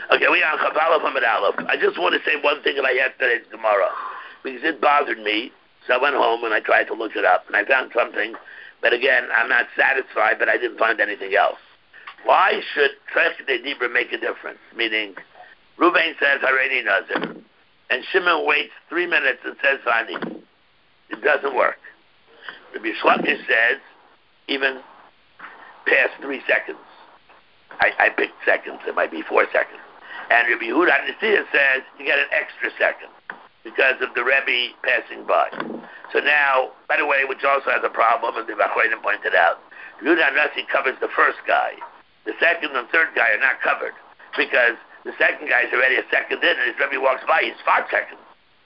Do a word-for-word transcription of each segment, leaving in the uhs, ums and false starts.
Okay, we are on Chavala from Aleph. I just want to say one thing about yesterday's Gemara, because it bothered me. So I went home and I tried to look it up, and I found something. But again, I'm not satisfied, but I didn't find anything else. Why should Treshde Dibra make a difference? Meaning, Ruvain says, Hareni Nazir, and Shimon waits three minutes and says, Vani. It doesn't work. Rabbi Shlakish says, even past three seconds. I, I picked seconds, it might be four seconds. And Rabbi Yehuda Nasiya says, you get an extra second because of the Rebbe passing by. So now, by the way, which also has a problem, as the Bachronim pointed out, Yehuda Nasi covers the first guy. The second and third guy are not covered because the second guy is already a second in, and his Rebbe walks by, he's five seconds.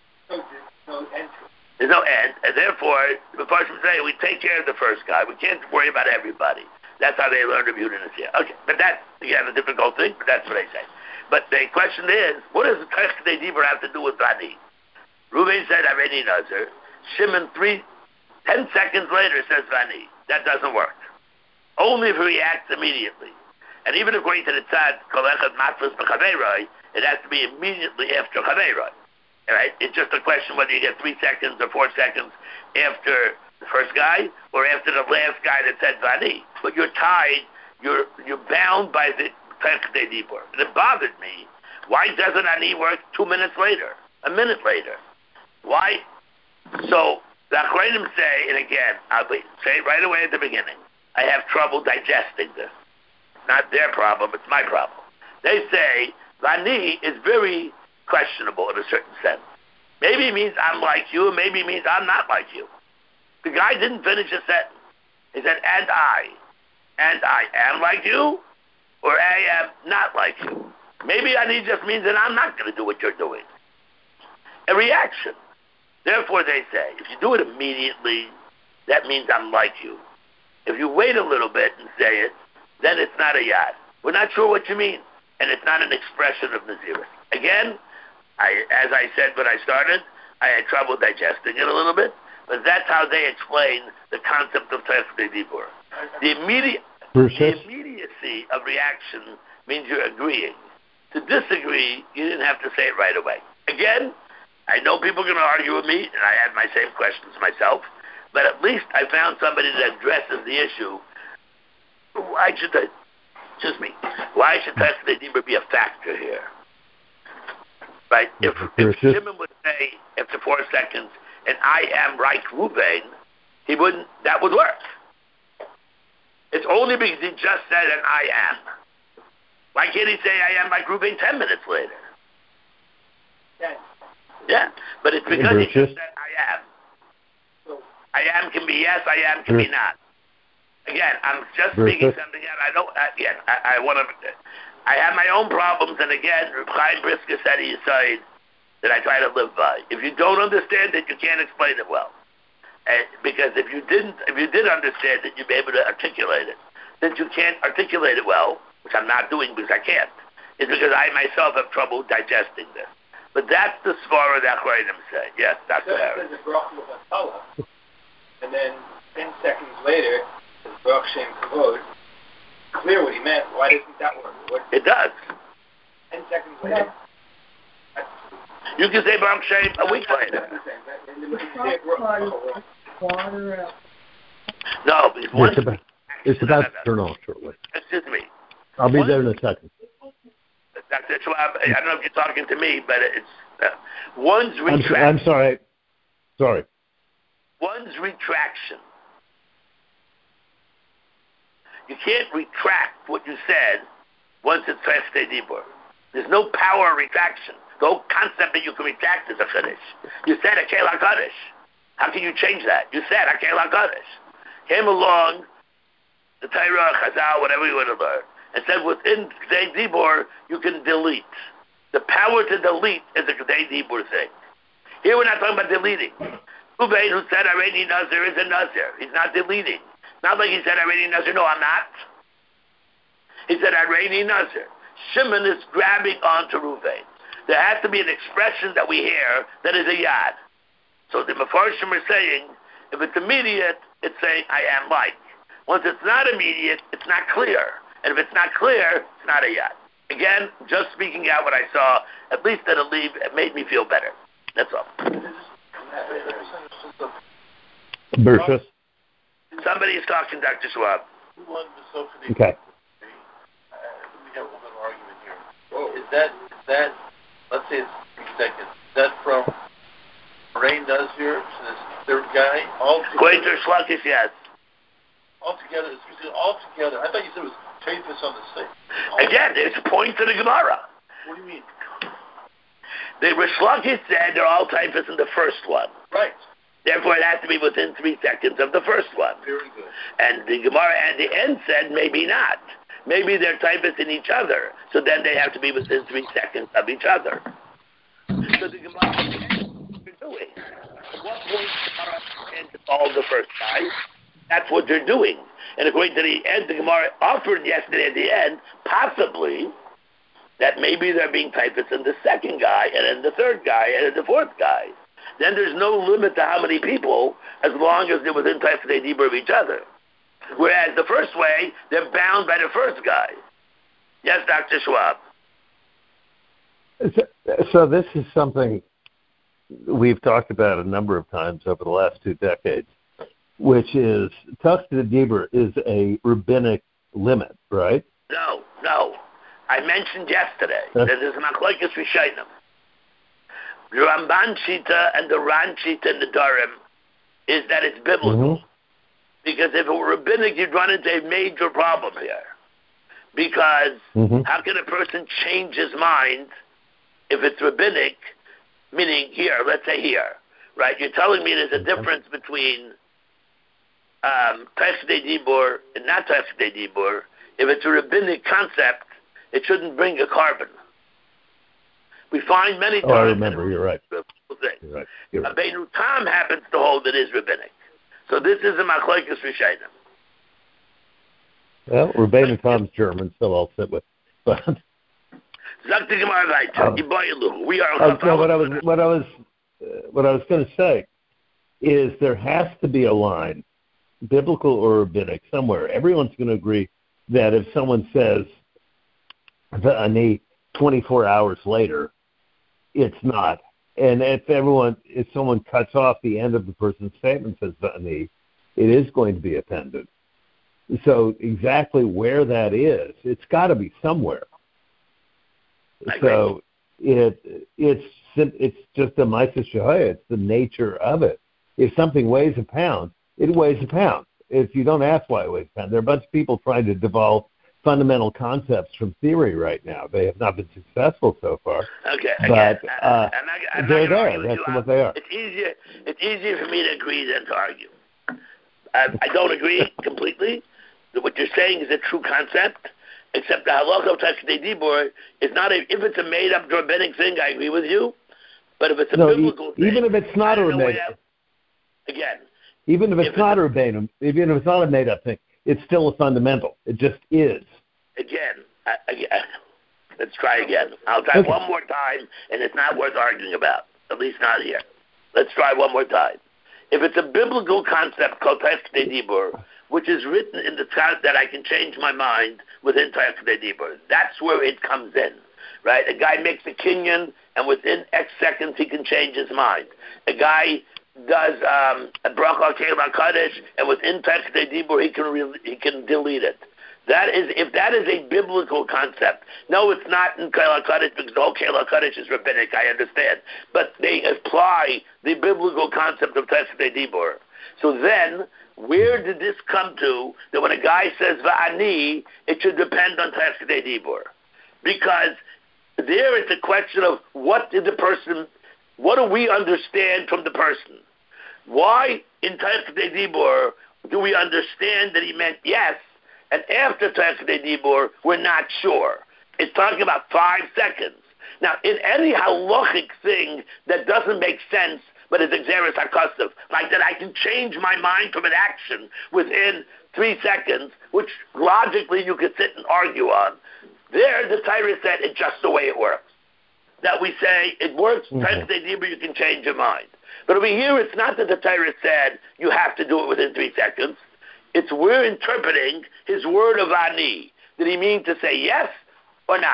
No end. There's no end, and therefore, the person say, we take care of the first guy. We can't worry about everybody. That's how they learned Rabbi Yehuda Nasiya. Okay, but that's, again, a difficult thing, but that's what they say. But the question is, what does the Treshde Dibra have to do with Vani? Reuven said, Hareni Nazir. Shimon, three, ten seconds later, says Vani. That doesn't work. Only if he reacts immediately. And even according to the Tzad, Kol Echad Matfus B'Chaveiroi, it has to be immediately after Chaveiroi. Right? It's just a question whether you get three seconds or four seconds after the first guy or after the last guy that said Vani. But you're tied, you're you're bound by the Treshde Dibra. And it bothered me. Why doesn't Ani work two minutes later? A minute later? Why? So the Achronim say, and again, I'll be, say it right away at the beginning, I have trouble digesting this. Not their problem, it's my problem. They say Vani is very questionable in a certain sense. Maybe it means I'm like you, maybe it means I'm not like you. The guy didn't finish a sentence. He said, and I. And I am like you, or I am not like you. Maybe Ani just means that I'm not going to do what you're doing. A reaction. Therefore, they say, if you do it immediately, that means I'm like you. If you wait a little bit and say it, then it's not a yad. We're not sure what you mean, and it's not an expression of Nazirus. Again, I, as I said when I started, I had trouble digesting it a little bit, but that's how they explain the concept of Treshde Dibra. The immediate, the immediacy of reaction means you're agreeing. To disagree, you didn't have to say it right away. Again, I know people are going to argue with me, and I had my same questions myself, but at least I found somebody that addresses the issue. Why should I, excuse me, why should Treshde Dibra be a factor here? Right? If, if Shimon would say after four seconds, and I am like Reuven, he wouldn't, that would work. It's only because he just said an I am. Why can't he say I am like Reuven ten minutes later? Yes. Yeah, but it's because he just said I am. I am can be yes, I am can be not. Again, I'm just speaking something out. I don't, again, I, I want to, I have my own problems, and again, Reb Chaim Brisker said he said that I try to live by. If you don't understand it, you can't explain it well. And because if you didn't, if you did understand it, you'd be able to articulate it. Since you can't articulate it well, which I'm not doing because I can't, is because I myself have trouble digesting this. But that's the svara that Achronim say. Yes, Doctor Harris. And then ten seconds later, Baruch Shem Kavod. Clear what he meant. Why doesn't that work? What? It does. Ten seconds later. You can say Baruch Shem a week later. No, because once it's about, it's about to turn off shortly. Excuse me. I'll be once, there in a second. Doctor Schwab, I don't know if you're talking to me, but it's uh, one's retraction. I'm, I'm sorry. Sorry. One's retraction. You can't retract what you said once it's Treshde Dibra. There's no power of retraction. The whole concept that you can retract is a Kaddish. You said Akel HaKadosh. How can you change that? You said Akel HaKadosh. Came along, the Torah, Chazal, whatever you want to learn, and said within K'dei Dibur, you can delete. The power to delete is a K'dei Dibur thing. Here we're not talking about deleting. Ruvain, who said Hareni Nazir, is a Nazir. He's not deleting. Not like he said Hareni Nazir. No, I'm not. He said Hareni Nazir. Shimon is grabbing onto Ruvain. There has to be an expression that we hear that is a yad. So the Mefarshim are saying, if it's immediate, it's saying I am like. Once it's not immediate, it's not clear. And if it's not clear, it's not a yad. Again, just speaking out what I saw, at least that'll leave, it made me feel better. That's all. Bershus. Somebody is talking, Doctor Schwab. Okay. We have a little argument here. Whoa. Is that, is that, let's say it's three seconds, is that from Rain does here, so this third guy, all According to Shlukish, yes. All together, all together. I thought you said it was Tafis on the same. Again, it's point to the Gemara. What do you mean? The Rish Lakish said they're all typhus in the first one. Right. Therefore, it has to be within three seconds of the first one. Very good. And the Gemara at the end said maybe not. Maybe they're typhus in each other. So then they have to be within three seconds of each other. So the Gemara at the end, what they're doing. At what point the Gemara ends all the first guy? That's what they're doing. And according to the end, the Gemara offered yesterday at the end, possibly, that maybe they're being typhus in the second guy, and then the third guy, and then the fourth guy. Then there's no limit to how many people, as long as they're within typhus deibur of each other. Whereas the first way, they're bound by the first guy. Yes, Doctor Schwab. So, so this is something we've talked about a number of times over the last two decades, which is Tachta Dibur is a rabbinic limit, right? No, no. I mentioned yesterday that there's a machlokes rishonim. The Ramban Shita and the Ran Shita and the Durham is that it's biblical. Mm-hmm. Because if it were rabbinic, you'd run into a major problem here. Because mm-hmm. how can a person change his mind if it's rabbinic, meaning here, let's say here, right? You're telling me there's a difference between um, Tachta Dibur and not Tachta Dibur. If it's a rabbinic concept, it shouldn't bring a carbon. We find many times. Oh, I remember. You're right. You're right. You're right. Rabbeinu Tam happens to hold it is rabbinic. So this is a machlokes rishonim. Well, Rabbeinu Tam's German, so I'll sit with. But Zak the Gemara weiter. We are. Uh, no, what I was, what I was, uh, what I was going to say is there has to be a line, biblical or rabbinic, somewhere. Everyone's going to agree that if someone says "ani" twenty-four hours later, it's not. And if everyone, if someone cuts off the end of the person's statement says "ani," it is going to be appended. So exactly where that is, it's got to be somewhere. So it it's it's just a ma'aseh shehaya. It's the nature of it. If something weighs a pound, it weighs a pound. If you don't ask why it weighs a pound, there are a bunch of people trying to devolve fundamental concepts from theory right now. They have not been successful so far. Okay, but again, uh, I'm not, I'm they're not there. That's what they are. It's easier. It's easier for me to agree than to argue. I, I don't agree completely. What you're saying is a true concept, except the halacha of Tachta Dibur is not a. If it's a made-up rabbinic thing, I agree with you. But if it's a no, biblical e- even thing, if it's not a rabbinic, again, even if it's if not it's, a rabbinic, even if it's not a made-up thing, it's still a fundamental. It just is. Again, I, again let's try again. I'll try okay. one more time, and it's not worth arguing about. At least not here. Let's try one more time. If it's a biblical concept called Tachta Dibur, which is written in the Tzad that I can change my mind within Tachta Dibur, that's where it comes in, right? A guy makes a kinyan, and within X seconds he can change his mind. A guy does um, a bracha keil hakadosh, and within Tachta Dibur he can re- he can delete it. That is, if that is a biblical concept. No, it's not in Keil HaKadosh because the whole Keil HaKadosh is rabbinic, I understand. But they apply the biblical concept of Tachta Dibur. So then, where did this come to that when a guy says Va'ani, it should depend on Tachta Dibur? Because there it's a question of what did the person, what do we understand from the person? Why in Tachta Dibur do we understand that he meant yes, and after Tachta Dibur, we're not sure? It's talking about five seconds. Now, in any halachic thing that doesn't make sense, but it's exeris hakasav, like that I can change my mind from an action within three seconds, which logically you could sit and argue on, there the Torah said it's just the way it works. That we say it works, mm-hmm. Tachta Dibur, you can change your mind. But over here, it's not that the Torah said you have to do it within three seconds. It's we're interpreting his word of ani. Did he mean to say yes or not?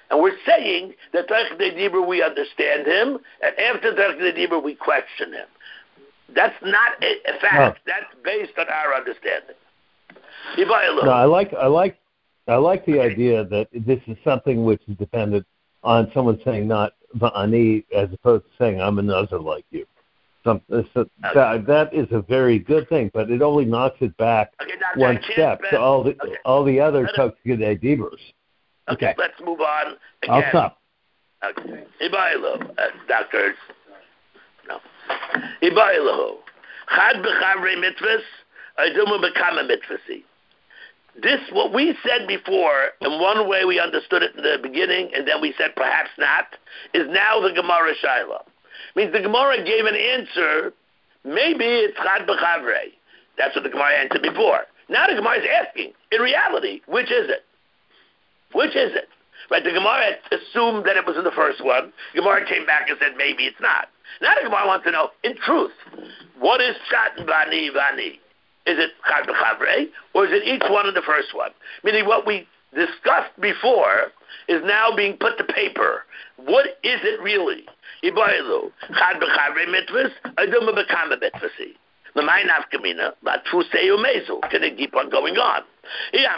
And we're saying that Tarek Dibur we understand him, and after Tarek Dibur we question him. That's not a, a fact. No. That's based on our understanding. No, I like I like I like the idea that this is something which is dependent on someone saying not va'ani as opposed to saying I'm a nazar like you. Some, so okay. that, that is a very good thing, but it only knocks it back okay, now, one step spend, to all the okay. all the other Tokigade Diburs. Okay, let's move on. Again. I'll stop. Okay. Ibailo, uh, doctors. No. Ibailo. Chad b'chavre mitzvahs, idumu b'kama mitzvahsi. This, what we said before, in one way we understood it in the beginning, and then we said perhaps not, is now the Gemara Shaila. Means the Gemara gave an answer, maybe it's Chad b'chavre. That's what the Gemara answered before. Now the Gemara is asking, in reality, which is it? Which is it? Right, the Gemara assumed that it was in the first one. The Gemara came back and said maybe it's not. Now the Gemara wants to know, in truth, what is Shat Vani Vani? Is it Chad b'chavre, or is it each one in the first one? Meaning what we discussed before is now being put to paper. What is it really? Ibaylu, Chad b'chavre mitzvahs, Aduma b'kama mitzvahsi. L'may nafkamina, latfusei umezu. Can it keep on going on? It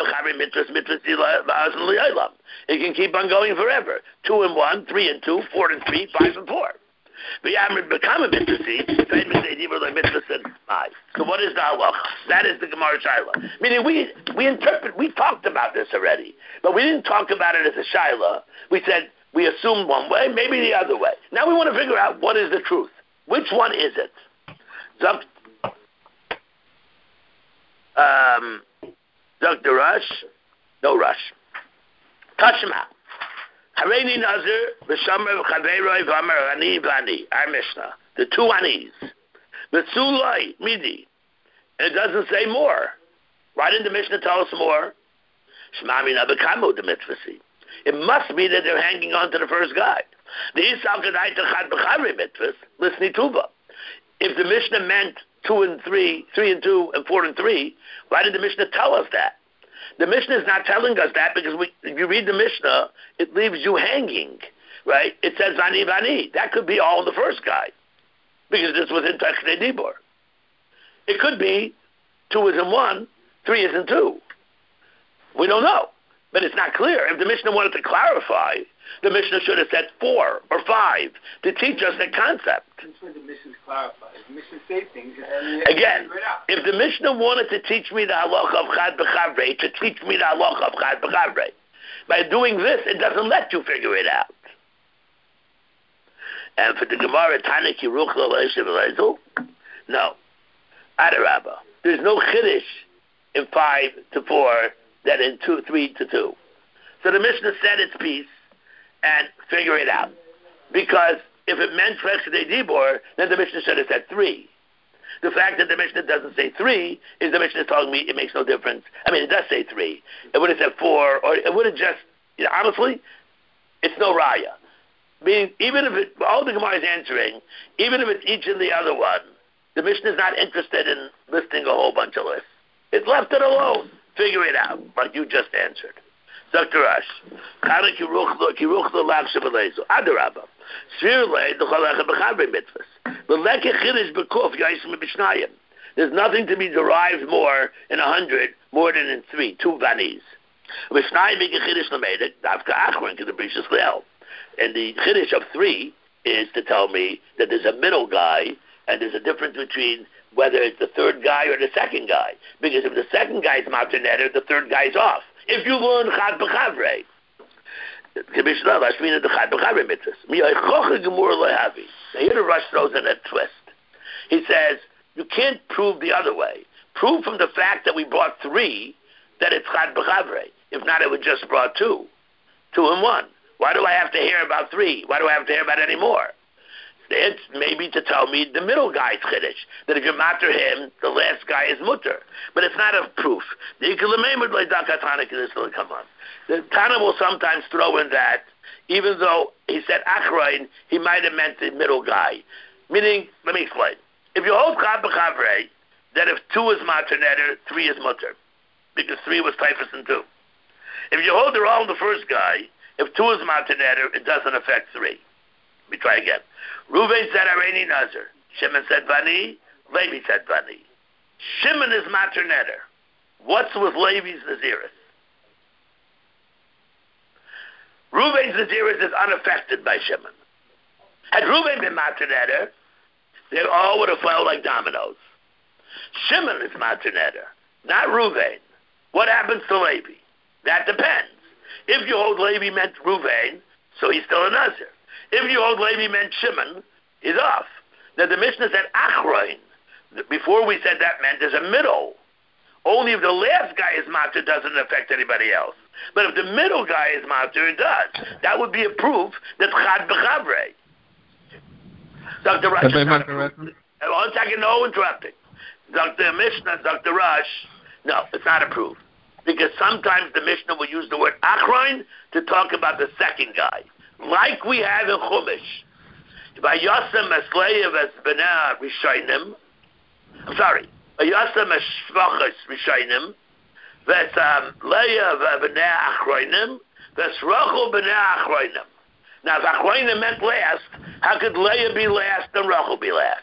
can keep on going forever. Two and one, three and two, four and three, five and four. So what is the halacha? That is the Gemara Shaila. Meaning we we interpret, we talked about this already, but we didn't talk about it as a Shaila. We said we assumed one way, maybe the other way. Now we want to figure out what is the truth. Which one is it? Um, Doctor Rush, no Rush. Tashma. Hareini Nazir, V'shamar V'chaveroi V'amar Ani V'ani. Our Mishnah. The two Anis. V'tzulai Midi. And it doesn't say more. Why didn't the Mishnah tell us more? Shmami Nabakamu the mitzvasi. It must be that they're hanging on to the first guy. The Yisal Kedai Techad B'chavri mitzvahs, listening tuba. If the Mishnah meant two and three, three and two, and four and three, why did the Mishnah tell us that? The Mishnah is not telling us that because we, if you read the Mishnah, it leaves you hanging, right? It says Vani Vani. That could be all in the first guy because this was in Tachnei Dibur. It could be two is in one, three is in two. We don't know, but it's not clear. If the Mishnah wanted to clarify, the Mishnah should have said four or five to teach us that concept. That's when the Mishnah's clarified. The Mishnah say things, and again, if the Mishnah wanted to teach me the halacha of Chad b'chavre, to teach me the halacha of Chad b'chavre, by doing this, it doesn't let you figure it out. And for the Gemara, Tana Kiruch L'Leishav no, Adarabba. There's no chiddush in five to four than in two, three to two. So the Mishnah said its piece and figure it out. Because if it meant Trechdei Dibur, then the Mishnah should have said three. The fact that the Mishnah doesn't say three is the Mishnah telling me it makes no difference. I mean, it does say three. It would have said four, or it would have just, you know, honestly, it's no raya. Meaning, even if it, all the Gemara is answering, even if it's each and the other one, the Mishnah is not interested in listing a whole bunch of lists. It's left it alone. Figure it out, like you just answered. Doctor Rush, Kana Kiruch Kiruch L'Lach Shebelezu Adarabba Svirle D'Chalacha B'Chavre Mitzvahs L'Leke Chiddush B'Kuf Yaisim B'Shnayim. There's nothing to be derived more in a hundred more than in three, two vanis. B'Shnayim B'Ke Chiddush L'Meidet Davka Achron to the Brishas Leil. And the Chiddush of three is to tell me that there's a middle guy and there's a difference between whether it's the third guy or the second guy. Because if the second guy's matzah, the third guy's off. If you learn Chad b'Chavre, now here the Rush throws in a twist. He says, you can't prove the other way. Prove from the fact that we brought three that it's Chad b'Chavre. If not, it would just brought two. Two and one. Why do I have to hear about three? Why do I have to hear about any more? It's maybe to tell me the middle guy's chiddush, that if you matter him, the last guy is mutter. But it's not a proof. Come on. The Tana will sometimes throw in that, even though he said achrain, he might have meant the middle guy. Meaning, let me explain. If you hold chad b'chavre, that if two is matter netter, three is mutter. Because three was typhus and two. If you hold they're all in the first guy, If two is matir neder, it doesn't affect three. Let me try again. Reuven said Areini Nazir. Shimon said Bani. Levi said Bani. Shimon is matir neder. What's with Levi's Naziris? Reuven's Naziris is unaffected by Shimon. Had Reuven been matir neder, they all would have fell like dominoes. Shimon is matir neder, not Reuven. What happens to Levi? That depends. If you hold Levi meant Reuven, so he's still a Nazir. If you hold Levi meant Shimon, he's off. Now the Mishnah said Achroin. Before we said that meant there's a middle. Only if the last guy is matir doesn't affect anybody else. But if the middle guy is matir, it does. That would be a proof that Chad B'Chavrei. Doctor Rush. One second, no interrupting. Doctor Mishnah, Doctor Rush. No, it's not a proof. Because sometimes the Mishnah will use the word Achroin to talk about the second guy. Like we have in Chumash. Vayasem Esleyev es B'nei Rishayim. I'm sorry. Vayasem es Shvachos Rishayim. Ves Leah B'nei Achroinim. Ves Rachel B'nei Achroinim. Now, if Achroinim meant last, how could Leah be last and Rachel be last?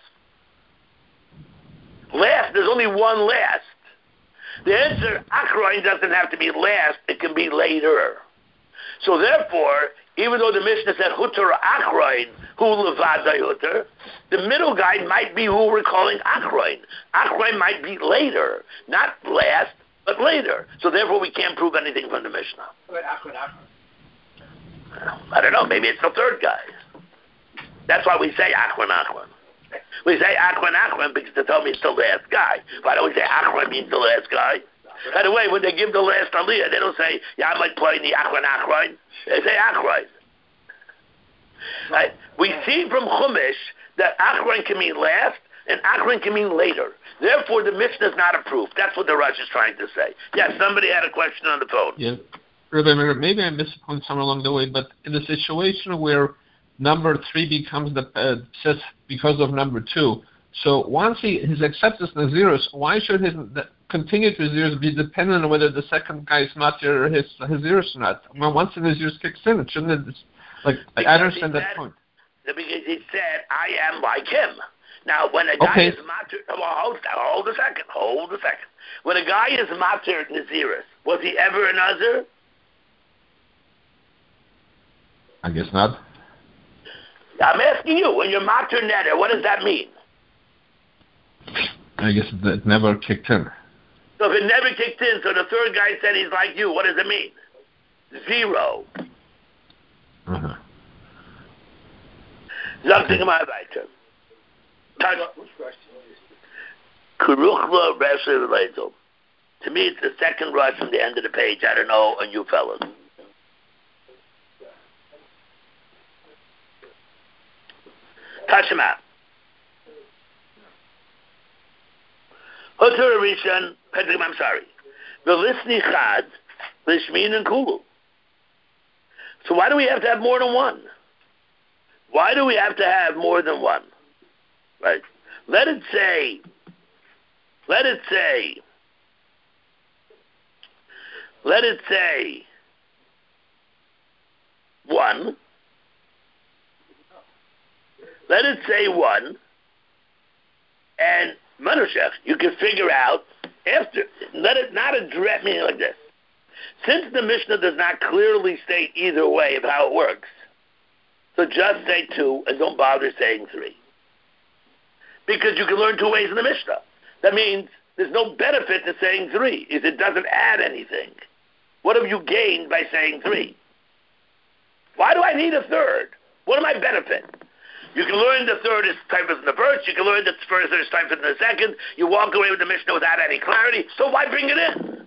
Last, there's only one last. The answer, Achroin doesn't have to be last, it can be later. So therefore, even though the Mishnah said Hutter Achroin, who Levadai Hutter, the middle guy might be who we're calling Achroin. Achroin might be later, not last, but later. So therefore, we can't prove anything from the Mishnah. Wait, Achroin, Achroin. I don't know, maybe it's the third guy. That's why we say Achroin, Achroin. We say Achroin, Achroin because they tell me it's the last guy. Why don't we say Achroin means the last guy? By the way, when they give the last aliyah, they don't say, yeah, I might play in the Achroin, Achroin. They say Achroin. Right? We see from Chumash that Achroin can mean last and Achroin can mean later. Therefore, the Mishnah is not a proof. That's what the Rush is trying to say. Yes, somebody had a question on the phone. Yeah. Rabbi, maybe I missed a point somewhere along the way, but in the situation where number three becomes the uh, says because of number two, so once he his accepts Nazirus, why should his the, continued Nazirus be dependent on whether the second guy is matir or his Nazirus or not? I mean, once the Nazirus kicks in, it shouldn't it, like because I understand that said, point. Because he said, I am like him. Now, when a guy okay. is matir, well, hold, hold a second, hold a second. When a guy is matir Nazirus, was he ever a Nazir? I guess not. I'm asking you, when you're matir neder, what does that mean? I guess it never kicked in. So if it never kicked in, so the third guy said he's like you, what does it mean? Zero. Uh-huh. Something about weiter. Kuruchla Resha Lezel. To me, it's the second rush from the end of the page. I don't know on you fellas. Tashima. Hutter Rishon, Pedrim, I'm sorry. The Lisni Chad, Lishmin and Kulu. So why do we have to have more than one? Why do we have to have more than one? Right? Let it say, let it say, let it say one. Let it say one, and Manushech, you can figure out after. Let it not address me like this. Since the Mishnah does not clearly state either way of how it works, so just say two and don't bother saying three, because you can learn two ways in the Mishnah. That means there's no benefit to saying three, if it doesn't add anything. What have you gained by saying three? Why do I need a third? What am I benefit? You can learn the third is typed in the first. You can learn the first is typed in the second. You walk away with the Mishnah without any clarity. So why bring it in?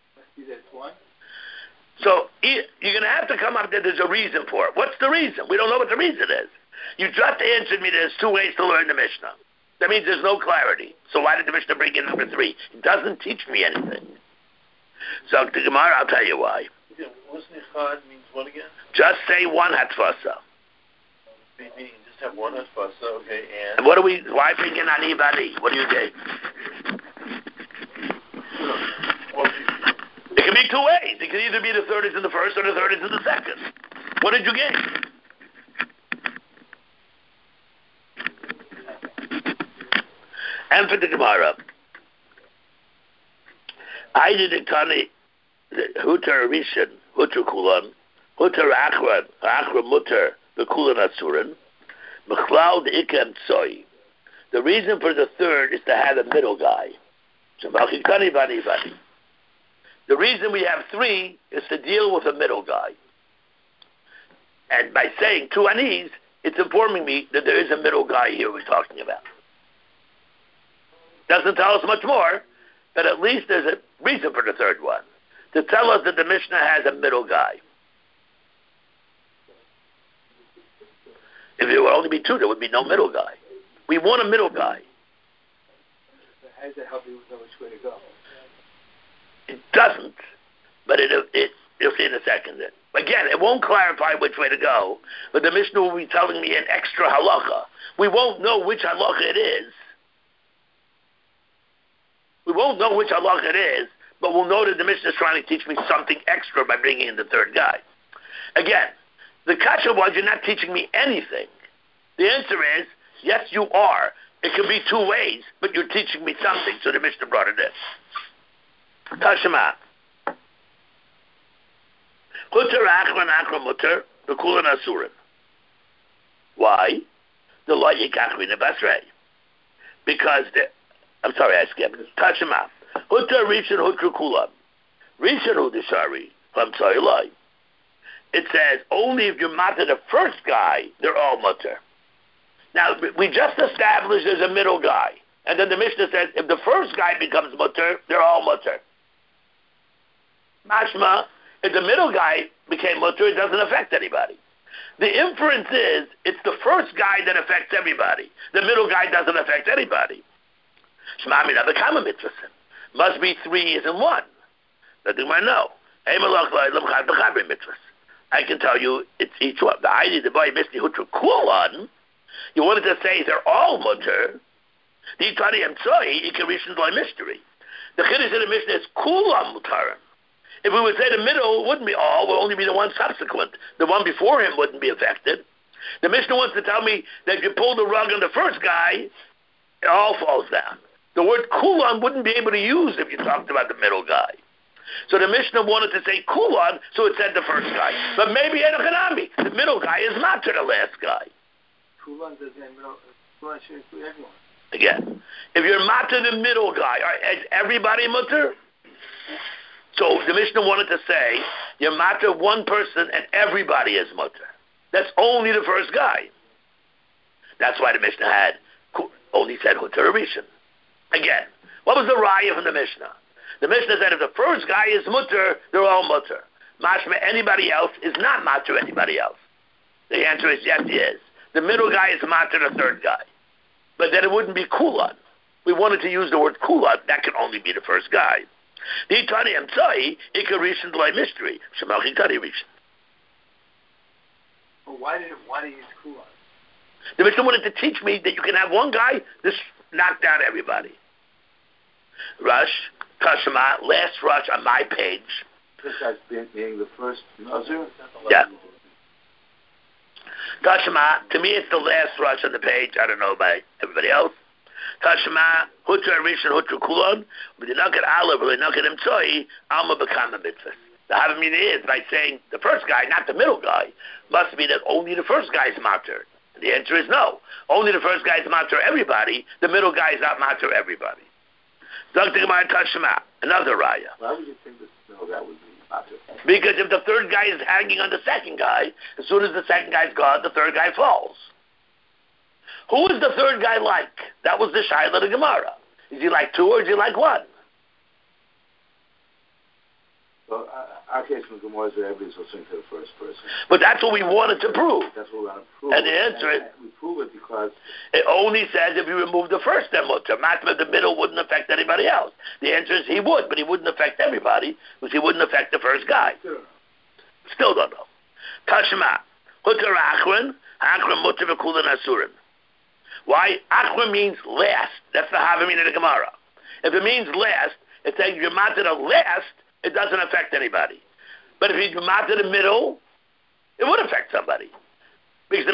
So you're going to have to come up that there's a reason for it. What's the reason? We don't know what the reason is. You just answered me there's two ways to learn the Mishnah. That means there's no clarity. So why did the Mishnah bring in number three? It doesn't teach me anything. So the Gemara, I'll tell you why. Yeah, Lisni Chad means what again? Just say one hatfasa. Meaning just have one hatfasa, okay, and... and what do we, why bring in ani bani? What do you think? Well, it can be two ways. It can either be the third is in the first or the third is in the second. What did you gain? And for the Gemara, I did a tani hutar rishon, hutar kulan, hutar achran, achran mutar, the kulan asurin, mechlal ikem tsoy. The reason for the third is to have a middle guy. The reason we have three is to deal with a middle guy. And by saying two anis, it's informing me that there is a middle guy here we're talking about. Doesn't tell us much more, but at least there's a reason for the third one, to tell us that the Mishnah has a middle guy. If it would only be two, there would be no middle guy. We want a middle guy. So how does that help you know which way to go? It doesn't, but it, it, you'll see in a second. Again, it won't clarify which way to go, but the Mishnah will be telling me an extra halacha. We won't know which halacha it is. We won't know which halacha it is, but we'll know that the Mishnah is trying to teach me something extra by bringing in the third guy. Again, the kasha was, you're not teaching me anything. The answer is, yes, you are. It can be two ways, but you're teaching me something, so the Mishnah brought it in. Tashema. Hutar achran achran mutar, the kulan asurin. Why? The loyik achrin basrei. Because the I'm sorry, I skipped. Tashema. Hutar rishon hutar kulan. Rishon hu deshari. I'm sorry, lie. It says only if you matter the first guy, they're all mutter. Now we just established there's a middle guy, and then the Mishnah says if the first guy becomes mutter, they're all mutter. Mashma, if the middle guy became mutter, it doesn't affect anybody. The inference is it's the first guy that affects everybody. The middle guy doesn't affect anybody. Shema mina b'kama mitzvah. Must be three isn't one. Let the Gemara know. I can tell you it's each one. The idea the boy misty hutra kulan. You wanted to say they're all mutter. The Itani Emtsoi, Ikarishon by mystery. The Chiddush in the Mishnah is kulam mutarim. If we would say the middle, it wouldn't be all, it would only be the one subsequent. The one before him wouldn't be affected. The Mishnah wants to tell me that if you pull the rug on the first guy, it all falls down. The word kulan wouldn't be able to use if you talked about the middle guy. So the Mishnah wanted to say kulan, so it said the first guy. But maybe Enochanami, the middle guy is not to the last guy. Kulan doesn't know. Kulan should include everyone. Again, if you're matter the middle guy, is everybody mutter? So the Mishnah wanted to say, you're matter one person and everybody is mutter. That's only the first guy. That's why the Mishnah had only said hutar rishon. Again, what was the raya from the Mishnah? The Mishnah said if the first guy is mutter, they're all mutter. Mashma, anybody else is not matter anybody else. The answer is yes, he is. The middle guy is matter the third guy. But then it wouldn't be kulan. We wanted to use the word kulan. That can only be the first guy. The Tani Emtsai, Ikarishon by mystery. Shemachik Tani Rishon. Well, why did it, why did he use kulan? The Mishnah wanted to teach me that you can have one guy just knock down everybody. Rush, Kashima, last rush on my page. This guy's being the first Nazir? Yeah. Kashima, to me it's the last rush on the page. I don't know about everybody else. Kashima, Hutra Rishon, Hutra Kulon, but you knock at Aleph, or you knock at Emtsoi, Alma Bekama Mitzvah. The Havamina is by saying the first guy, not the middle guy, must be that only the first guy is matter. And the answer is no. Only the first guy is matter everybody, the middle guy is not matter everybody. Doctor Gemara Kashima, another raya. Why would you think this middle guy would be matter? Because if the third guy is hanging on the second guy, as soon as the second guy's gone, the third guy falls. Who is the third guy like? That was the Shaila of the Gemara. Is he like two or is he like one? Well, uh, our case from Gemara is that everybody's listening to the first person. But that's what we wanted to prove. That's what we want to prove. And the answer and, is... And we prove it because... It only says if you remove the first emutter. Matma, the middle wouldn't affect anybody else. The answer is he would, but he wouldn't affect everybody because he wouldn't affect the first guy. Still, Still don't know. Tashma. Hutar achron, achron mutter v'kulan asurim. Why? Achron means last. That's the Havamina of the Gemara. If it means last, it's saying you're matter the last, it doesn't affect anybody. But if you matter the middle, it would affect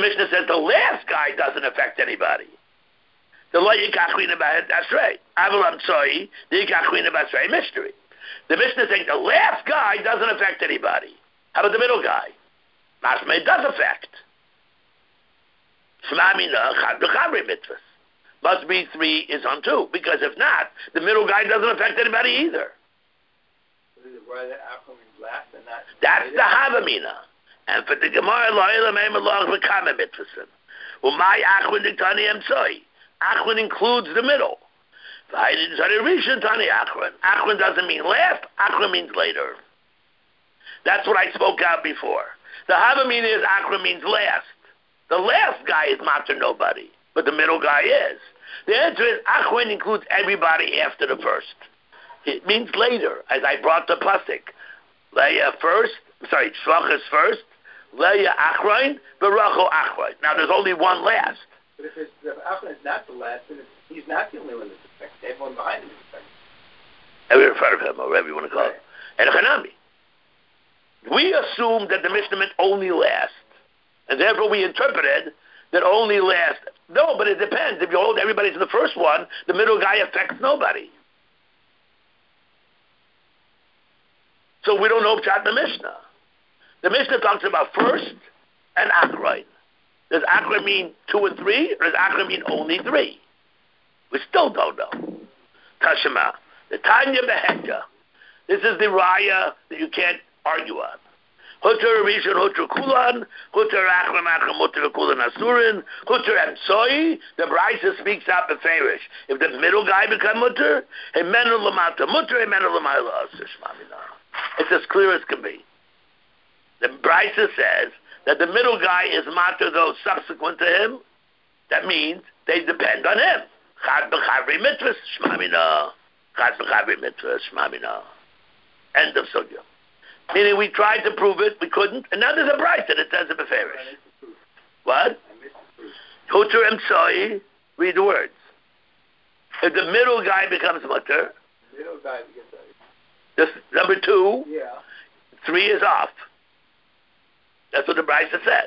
Mishnah says the last guy doesn't affect anybody. The lo yikachwina b'asrei. Aval amtsoi, the yikachwina b'asrei mystery. The Mishnah saying the last guy doesn't affect anybody. How about the middle guy? Mashma, it does affect. Shema mina chad b'chavri mitzvahs. Must be three is on two, because if not, the middle guy doesn't affect anybody either. Why the Achron means last and not That's later? the Havamina. And for the Gemara, lo elam eim alach v'kama mitzvasim. Umay Achron diktani emsoi. Achron includes the middle. V'haydin tzari rishon tani Achron. Achron doesn't mean last. Achron means later. That's what I spoke out before. The Havamina is Achron means last. The last guy is matter nobody, but the middle guy is. The answer is Achron includes everybody after the first. It means later, as I brought the pasuk. Leah first, sorry, Shlach is first. Leah Achron, Baracho Achron. Now there's only one last. But if, it's, if Achron is not the last, then it's, he's not the only one that's affected. Everyone behind him is affected. Every in front of him, or whatever you want to call Right. it. And Hanami. We assume that the Mishnah meant only last. And therefore we interpreted that only last. No, but it depends. If you hold everybody's in the first one, the middle guy affects nobody. So we don't know Pshat the Mishnah. The Mishnah talks about first and Achron. Does Achron mean two and three, or does Achron mean only three? We still don't know. Tashema. The Tanya Behekta. This is the raya that you can't argue on. Hutter Rishon, Hutter Kulan, Hutter Achron, Achron, Hutter Kulan Asurin, Hutter Emsoi. The Brisa speaks out the Farish. If the middle guy become Hutter, Hemenu Lamata Mutter, Hemenu Lamayla Asur Shmamina. It's as clear as can be. The Brisa says that the middle guy is matter those subsequent to him. That means they depend on him. Chad b'chavri mitzvahs shmamina. Chad b'chavri mitzvahs shmamina. End of sugya. Meaning we tried to prove it, we couldn't, and now there's a Brisa that says it beferish. What? Hutter emsoi. Read the words. If the middle guy becomes mutter, Middle guy gets that. this number two, Yeah. three is off. That's what the Brisa says.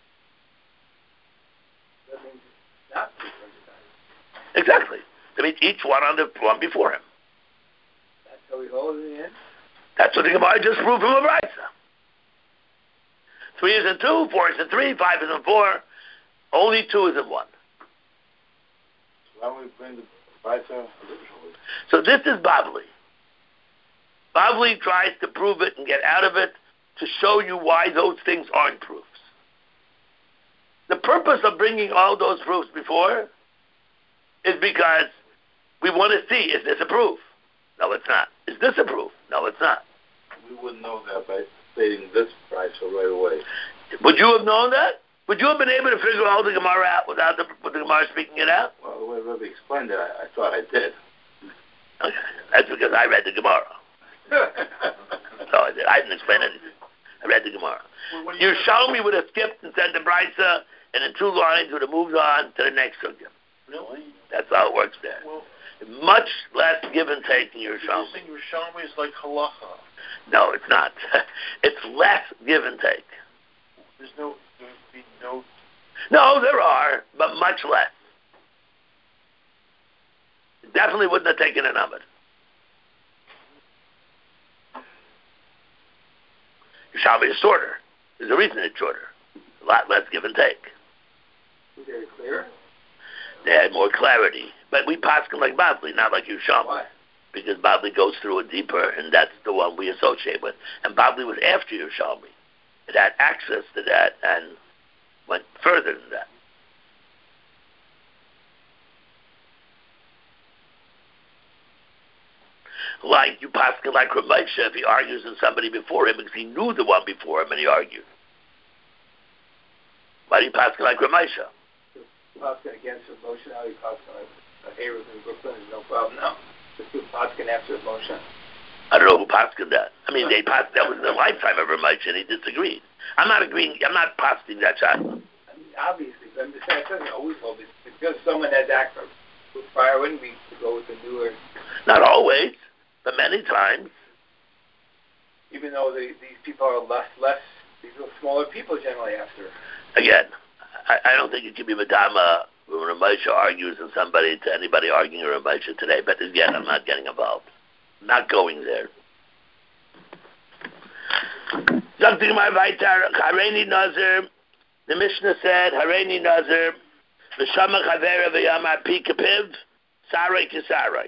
That means it's not two guys. Exactly. That means each one on the one before him. That's how we hold it in. That's what the Gemara just proved from a Brisa. Three is in two, four is in three, five is in four. Only two is in one. Why don't we bring the Brisa originally? So this is Bavli. Bavli tries to prove it and get out of it to show you why those things aren't proofs. The purpose of bringing all those proofs before is because we want to see, is this a proof? No, it's not. Is this a proof? No, it's not. We wouldn't know that by stating this Brisa right away. Would you have known that? Would you have been able to figure all the Gemara out without the, with the Gemara speaking it out? Well, the way Rebbe explained it, I, I thought I did. Okay. That's because I read the Gemara. So I, did. I didn't explain anything. I read the Gemara. Well, you Yerushalmi would have skipped and said the Brisa, and in two lines would have moved on to the next sugya. really? That's how it works there. Well, Much less give and take in you're Yerushalmi. saying Yerushalmi is like halacha. No, it's not. It's less give and take. There's no, there would be no. No, there are, but much less. It definitely wouldn't have taken an Amud. Yerushalmi is shorter. There's a reason it's shorter. A lot less give and take. Is it clear? They had more clarity. But we paskin like Bavli, not like Yerushalmi. Why? Because Bavli goes through it deeper, and that's the one we associate with. And Bavli was after Yerushalmi. It had access to that and went further than that. Like you paskin like Ramesha, if he argues with somebody before him because he knew the one before him and he argued. Why do you paskin like Ramesha? Paskin against the motion, how you paskin like uh, Hayworth in Brooklyn is no problem now. Just do paskin after the motion. I don't know who paskin that. I mean, they passed that was in the lifetime of Ramesha, and he disagreed. I'm not agreeing. I'm not paskin that shot. I mean, obviously, but I'm just saying it doesn't always hold it. Because someone has access with prior wouldn't be to go with the newer. Not always, but many times. Even though the, these people are less, less, these are smaller people generally after. Again, I, I don't think it can be Madama when Ramesha argues and somebody to anybody arguing Ramesha today. But again, I'm not getting involved. I'm not going there. Something my Vaitar Hareini Nazir. The Mishnah said Hareini Nazir. V'shama Chavera v'yama pi kapiv sarai kisarai.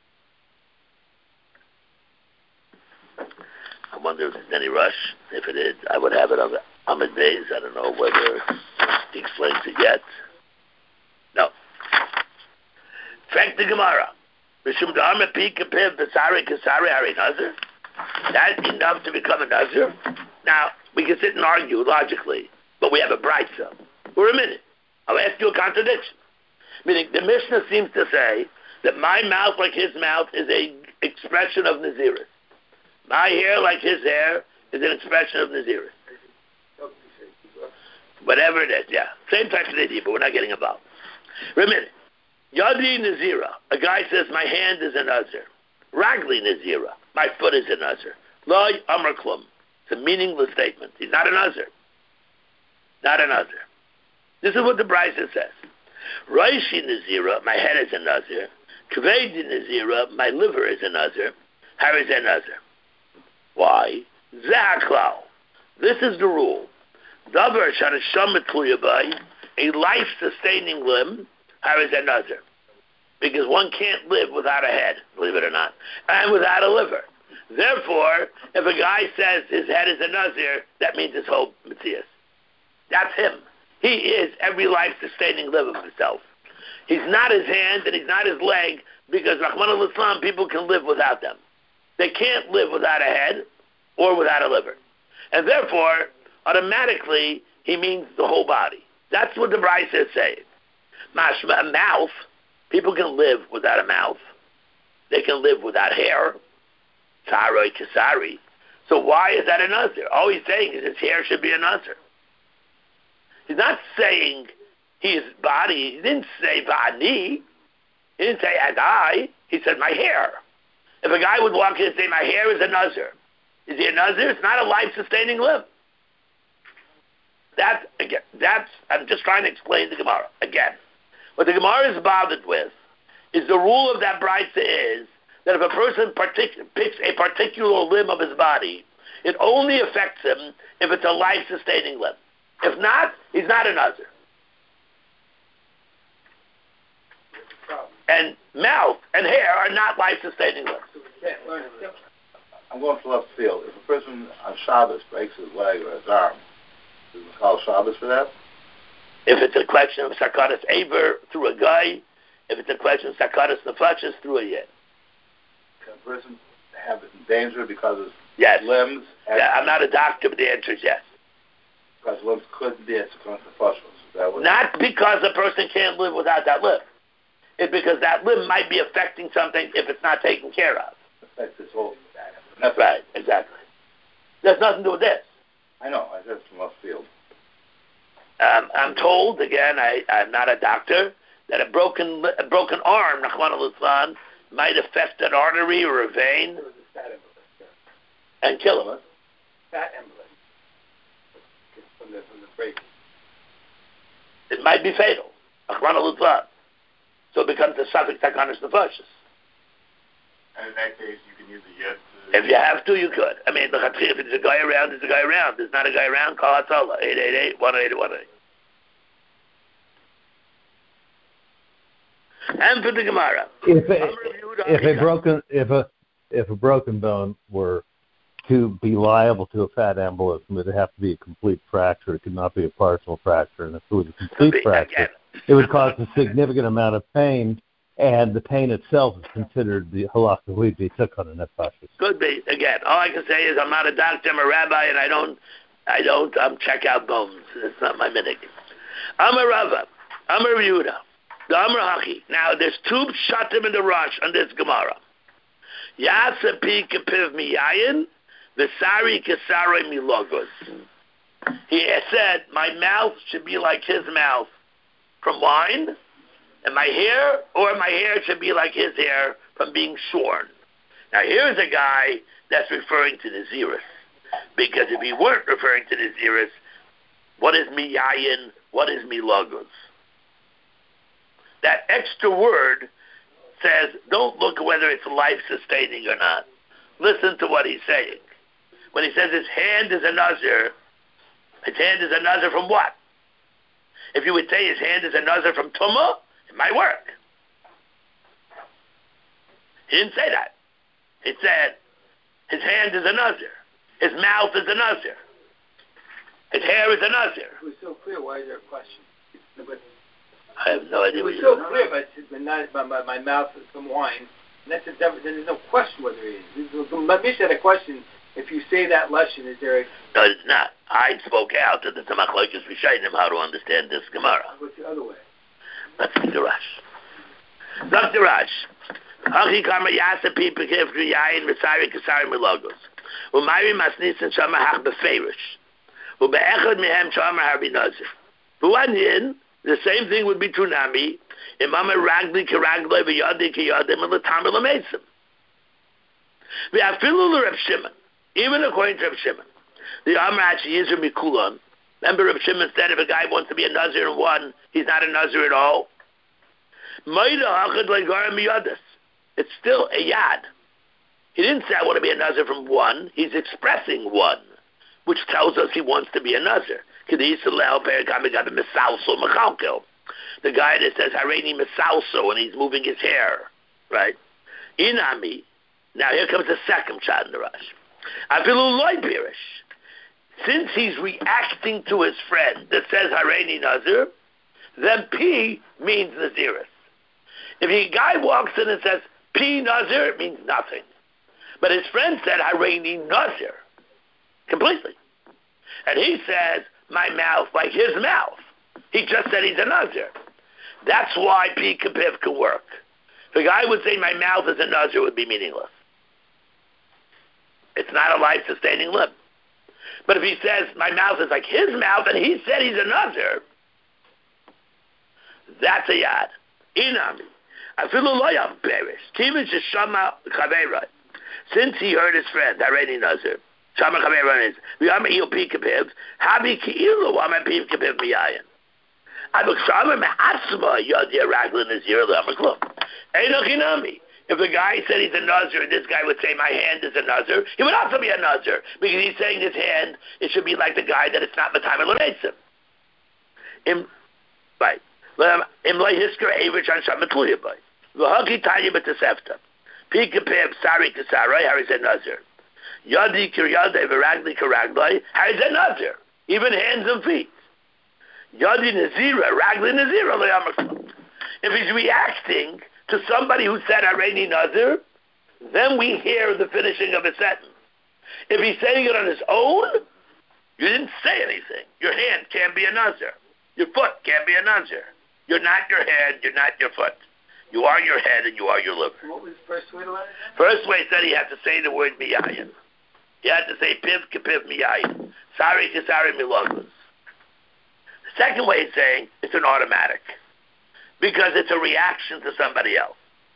I wonder if there's any rush. If it is, I would have it on the Ahmed Bays. I don't know whether he explains it yet. No. Frank the Gemara. Mishum da'ama pi kapiv v'sarai kisarai hari nazir. That's enough to become a nazir? Now, we can sit and argue logically, but we have a brayso. For a minute. I'll ask you a contradiction. Meaning, the Mishnah seems to say that my mouth, like his mouth, is an expression of Nazirus. My hair, like his hair, is an expression of Nazirus. Whatever it is, yeah. Same type of idea, but we're not getting involved. For a minute. Yadi Nazira. A guy says, my hand is a Nazir. Ragli Nazira. My foot is a Nazir. Lo Amar Klum. It's a meaningless statement. He's not a Nazir. Not a Nazir. This is what the Brisa says. Raishi Nazira, my head is a Nazir. Kvedi Nazira, my liver is a Nazir. How is a Nazir? Why? Zaklau. This is the rule. Davar Shanashamat Kluyabai, a life-sustaining limb, how is a Nazir? Because one can't live without a head, believe it or not, and without a liver. Therefore, if a guy says his head is a Nazir, that means his whole Matthias. That's him. He is every life-sustaining limb of himself. He's not his hand and he's not his leg because Rahman al-Islam, people can live without them. They can't live without a head or without a liver. And therefore, automatically, he means the whole body. That's what the Brisa is saying. Mashma, a mouth, people can live without a mouth. They can live without hair. Saroi Kisari. So why is that a Nazir? All he's saying is his hair should be a Nazir. He's not saying his body. He didn't say Ba'ani. He didn't say Adai. He said my hair. If a guy would walk in and say my hair is a Nazir, is he a Nazir? It's not a life-sustaining limb. That's, again, that's, I'm just trying to explain the Gemara. Again, what the Gemara is bothered with is the rule of that Brisa is that if a person partic- picks a particular limb of his body, it only affects him if it's a life-sustaining limb. If not, he's not a Nazir. And mouth and hair are not life-sustaining limbs. I'm going for left field. If a person on Shabbos breaks his leg or his arm, is it called Shabbos for that? If it's a question of Sakadas Aver through a guy, if it's a question of Sakadas Nefashis through a yid. Can a person have it in danger because his yes. limbs? Yeah, I'm not a doctor, but the answer is yes. Because limbs could be a Sakadas Nefashis. Not because a person can't live without that limb. It's because that limb might be affecting something if it's not taken care of. Affects his whole. That's right, exactly. There's nothing to do with this. I know, I heard from left field. Um, I'm told, again, I, I'm not a doctor, that a broken a broken arm, Nachman al-Islam, might affect an artery or a vein and kill him. Fat embolus from the, from the break. It might be fatal. Nachman al-Islam. So it becomes a suffix takanas nefashis. And in that case, you can use a yet. If you have to, you could. I mean, if there's a guy around, there's a guy around. There's not a guy around, call Hatzalah. eight eight eight, one eight one eight. And for the Gemara. If a, if a broken if a if a broken bone were to be liable to a fat embolism, it would have to be a complete fracture. It could not be a partial fracture. And if it was a complete be, fracture, again. it would cause a significant amount of pain, and the pain itself is considered the halakha we took on a nefashis. Could be. Again, all I can say is I'm not a doctor, I'm a rabbi, and I don't, I don't um, check out bones. It's not my minig. I'm a Rava. I'm a Yehuda. The Amr Hachi. Now, there's two shatim in the rush on this Gemara. Yasa pi kepiv miyayin, v'sari kesari milogos. He said, my mouth should be like his mouth from wine, and my hair, or my hair should be like his hair from being shorn. Now, here's a guy that's referring to Nazirus. Because if he weren't referring to Nazirus, What is miyayin? What is milagos? That extra word says, don't look at whether it's life-sustaining or not. Listen to what he's saying. When he says his hand is a nazir, his hand is a nazir from what? If you would say his hand is a nazir from tumah, it might work. He didn't say that. He said his hand is a nazir. His mouth is a nazir. His hair is a nazir. It was so clear. Why is there a question? But I have no idea. It was so clear, but, but not, my, my, my mouth is some wine. And that's a, then there's no question whether it is. Let me say a question. If you say that lesson, is there a... No, it's not. I spoke out that the Tamachloikis Rishayim how to understand this Gemara. What's the other way? Let's see the Rash. Look the Rash. Hachi Kama Yasa Pipa Kefri Yain Misari Kasari Milogos. Umayri Masnisin Shama Hach Beferish. Ubeechad Mehem Shama Harbi Nazir. One in, the same thing would be true Nami. Imam Ragli Kiragloi V'Yadi Kiyadim and Latamil Amesim. V'Afilu Reb Shimon. Even according to Reb Shimon, the Amrach Yizr Mikulon. Remember, Reb Shimon said if a guy wants to be a Nazir in one, he's not a Nazir at all. It's still a Yad. He didn't say I want to be a Nazir from one. He's expressing one, which tells us he wants to be a Nazir. The guy that says Hareini Misalso and he's moving his hair, right? Inami. Now here comes the second shot in the Rash. Since he's reacting to his friend that says Hareini Nazir, then P means Naziris. If a guy walks in and says P Nazir, it means nothing. But his friend said Hareini Nazir completely. And he says, my mouth, like his mouth. He just said he's a Nazir. That's why P Kapiv can work. If a guy would say my mouth is a Nazir, it would be meaningless. It's not a life-sustaining limb. But if he says, my mouth is like his mouth, and he said he's a Nazir, that's a Yad. Inami. Afilu lo yav perish. Timin sheshama chaverai. Since he heard his friend, Hareini Nazir, shama chaverai is, v'yama iyo pi kapiv, habi ki'ilu wama pi kapiv miyayin. Abu shama me'atzma yadir ragla nazir l'amaklum. Eino chinami. If the guy said he's a Nazir, and this guy would say, my hand is a Nazir, he would also be a Nazir, because he's saying his hand, it should be like the guy that it's not Matam and Lemesim. Im, right. Im lay hisker average on Shabbat Luyabay. V'hagi tanya b'tesefta. Pika peb sari kasarai, Harry said Nazir. Yadi kiryadai v'ragli karaglai, Harry said Nazir. Even hands and feet. Yadi nazira, ragli nazira, le'amaklam. If he's reacting to somebody who said Hareini Nazir, then we hear the finishing of a sentence. If he's saying it on his own, you didn't say anything. Your hand can't be a Nazir. Your foot can't be a Nazir. You're not your hand, you're not your foot. You are your head and you are your liver. What was the first way to learn it? First way said he had to say the word miyayin. He had to say piv kapiv miyayin. Sari kasari milogos. The second way is saying it's an automatic. Because it's a reaction to somebody else.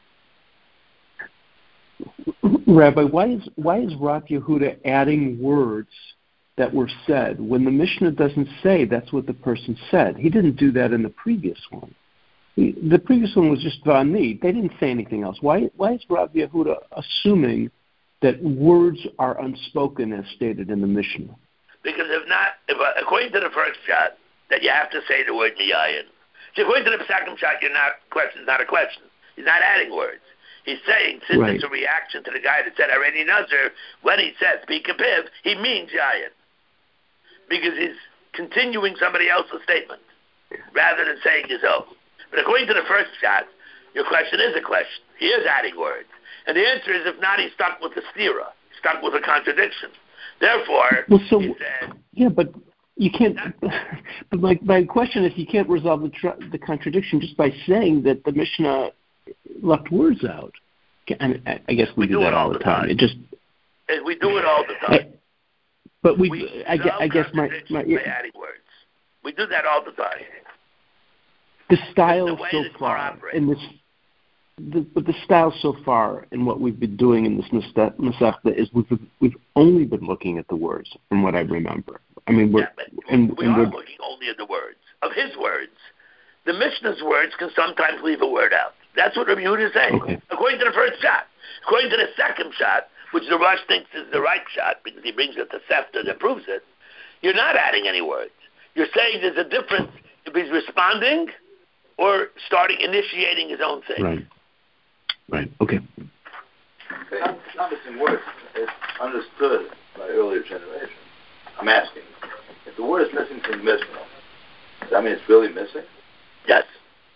Rabbi, why is why is Rav Yehuda adding words that were said when the Mishnah doesn't say that's what the person said? He didn't do that in the previous one. He, the previous one was just Vani. They didn't say anything else. Why why is Rav Yehuda assuming that words are unspoken as stated in the Mishnah? Because if not, if uh, according to the first shot, that you have to say the word miyayin. So according to the second shot, you're not question's not a question. He's not adding words. He's saying, since right. it's a reaction to the guy that said Hareini Nazir, when he says Pi Kapiv, he means Yayin. Because he's continuing somebody else's statement, rather than saying his own. But according to the first shot, your question is a question. He is adding words. And the answer is, if not, he's stuck with the stira. He's stuck with a contradiction. Therefore, well, so, he said... Yeah, but... You can't. But my my question is, you can't resolve the tr- the contradiction just by saying that the Mishnah left words out. And I, I guess we, we do, do that it all all the the time. time. It just. And we do it all the time. I, but we, we I, I guess my my by adding words. We do that all the time. The style the so far in this. The, but the style so far in what we've been doing in this Masechta is we've we've only been looking at the words, from what I remember. I mean, we're, yeah, but and, we and are we're, looking only at the words of his words. The Mishnah's words can sometimes leave a word out. That's what Rabbi Yehuda is saying. Okay. According to the first shot. According to the second shot, which the Rosh thinks is the right shot because he brings it to Sefta that proves it, you're not adding any words. You're saying there's a difference if he's responding or starting, initiating his own thing. Right. Right. Okay. Okay. Not missing words. It's understood by earlier generations. I'm asking, if the word is missing from the Mishnah, does that mean it's really missing? Yes.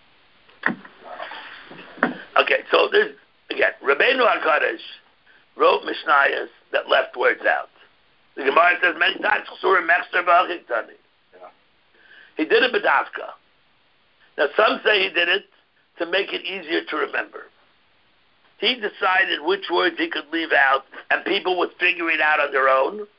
Okay, so there's, again, Rabbeinu HaKadosh wrote Mishnayos that left words out. The Gemara says many times, Surah Mechzer B'Achiktani. He did it b'davka. Now, some say he did it to make it easier to remember. He decided which words he could leave out, and people would figure it out on their own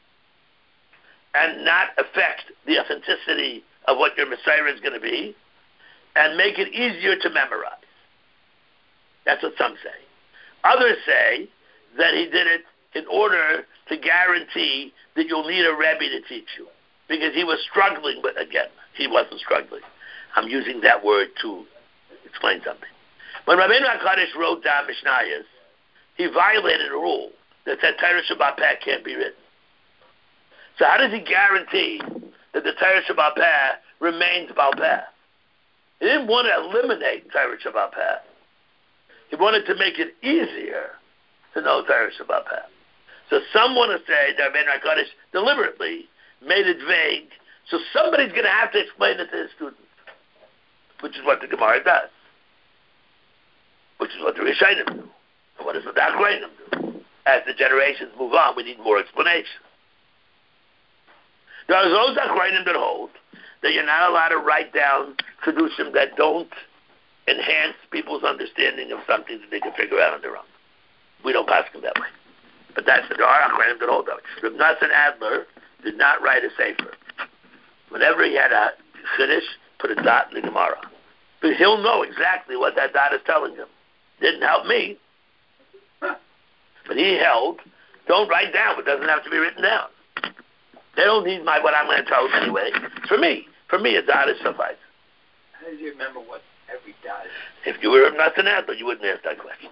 and not affect the authenticity of what your Messiah is going to be and make it easier to memorize. That's what some say. Others say that he did it in order to guarantee that you'll need a Rebbe to teach you, because he was struggling, but again, he wasn't struggling. I'm using that word to explain something. When Rabbeinu HaKadosh wrote down Mishnayos, he violated a rule that said Torah Shabbat Peh can't be written. So how does he guarantee that the Torah Shabbat Peh remains Baal Peh? He didn't want to eliminate Torah Shabbat Peh. He wanted to make it easier to know Torah Shabbat Peh. So some want to say that Rabbeinu HaKadosh deliberately made it vague, so somebody's going to have to explain it to his students, which is what the Gemara does, which is what the Rishonim do, and what does the Achronim do. As the generations move on, we need more explanation. There are those Achronim that hold that you're not allowed to write down Kedushim that don't enhance people's understanding of something that they can figure out on their own. We don't pass them that way. But that's the, there are Achronim that hold that way. Reb Nassan Adler did not write a sefer. Whenever he had a Chiddush, put a dot in the Gemara. But he'll know exactly what that dot is telling him. Didn't help me. But he held, don't write down what doesn't have to be written down. They don't need my what I'm going to tell them anyway. It's for me. For me, a dot is suffice. How do you remember what every dot is? If you were a Nassan Adler, you wouldn't ask that question.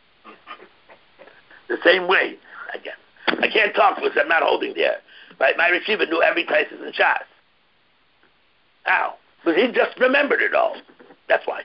The same way, again. I can't talk because I'm not holding there. Right? My receiver knew every Taisus in Shas. How? Because he just remembered it all. That's why.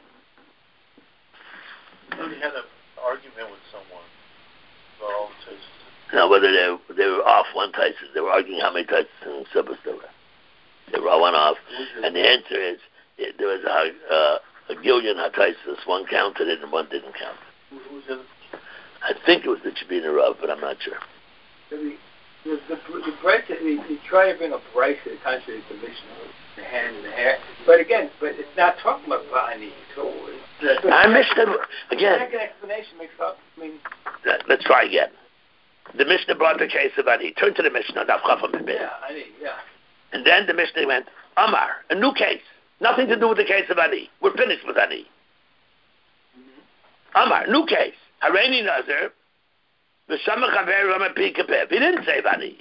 So he had an argument with someone about all the Taisus. Now, whether they, they were off one Taisus, they were arguing how many Taisus in Subbas there were. They were all one off. And the answer is, it, there was a, uh, a Gillian HaTaisus. One counted it and one didn't count. Who, who's the other? I think it was the Chabina Rav, but I'm not sure. The, the, the, the Bryce, they, they try to bring up Bryce to the contrary to the Mishnah, the hand and the hair. But again, but it's not talking about Ba'ani. So it's, I missed it. Again. The second explanation makes up. I mean, let's try again. The Mishnah brought the case of Ani. Turn to the Mishnah. Yeah, I mean, yeah. And then the Mishnah went, Amar, a new case. Nothing to do with the case of Ani. We're finished with Ani. Mm-hmm. Amar, new case. Hareini Nazir. He didn't say Ani.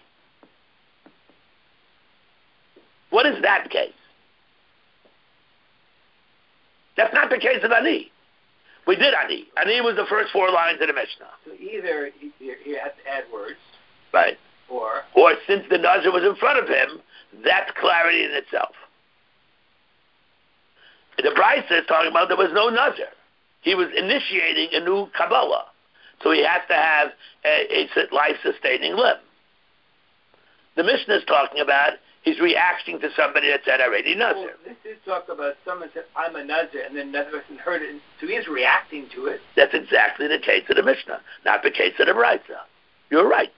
What is that case? That's not the case of Ani. We did Ani. Ani was the first four lines of the Mishnah. So either he, he has to add words, right? Or, or since the Nazir was in front of him, that's clarity in itself. The Bryce is talking about there was no Nazir. He was initiating a new Kabbalah. So he has to have a, a life-sustaining limb. The Mishnah is talking about he's reacting to somebody that said already Nazir. Well, this is talk about someone said, I'm a Nazir, and then another person heard it, so he is reacting to it. That's exactly the case of the Mishnah, not the case of the Bryce. You're right.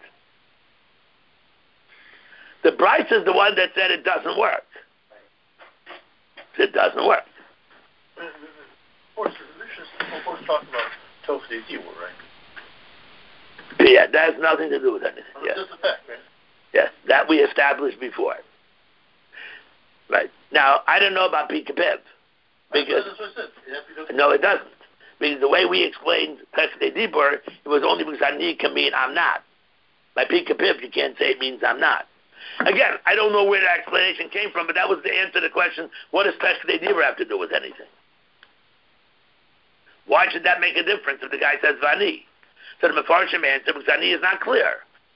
The Bryce is the one that said it doesn't work. It doesn't work. Of course, the Mishnah of course talking about Tofdei Dibur, right? Yeah, that has nothing to do with anything. Well, yes. Just a fact, right? Yes, that we established before. Right. Now, I don't know about Pika Piv. Because, That's what I said. no, it doesn't. Because the way we explained Tofdei Dibur, it was only because Ani can mean I'm not. By Pika Piv, you can't say it means I'm not. Again, I don't know where that explanation came from, but that was the answer to the question, what does Teshkei Dibur have to do with anything? Why should that make a difference if the guy says Vani? So the Mefarshim answer, because Vani is not clear.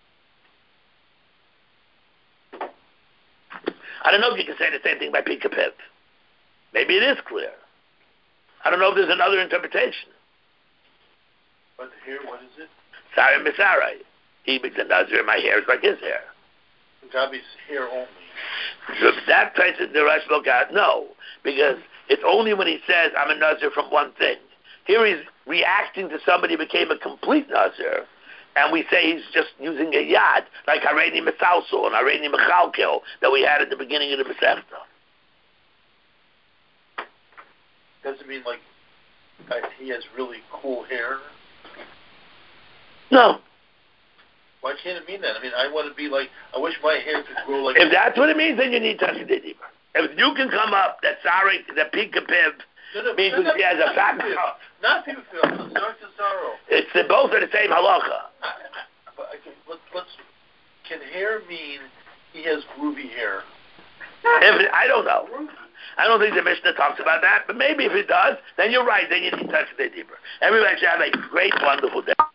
I don't know if you can say the same thing by Pikapiv. Maybe it is clear. I don't know if there's another interpretation. But here, what is it? Sarah Misarai. He makes a nazir, my hair is like his hair. Gabi's hair only. So that person, the Rosh look at, no. Because it's only when he says, I'm a nazir from one thing. Here he's reacting to somebody who became a complete nazir, and we say he's just using a yad, like Hareini Mesalso and Hareini Mechalkel that we had at the beginning of the Masechta. Doesn't mean like uh, he has really cool hair? No. Why can't it mean that? I mean, I want to be like, I wish my hair could grow like... If that's what it means, then you need Teshkei Dibur. If you can come up that sorry, that Pikapiv no, no, means no, he has a fat... Not Pikapiv, I'm sorry to sorrow. It's the, both are the same halacha. I, I, but I can, let, let's, can hair mean he has groovy hair? If, I don't know. I don't think the Mishnah talks about that, but maybe if it does, then you're right, then you need Teshkei Dibur. Everybody should have a great, wonderful day.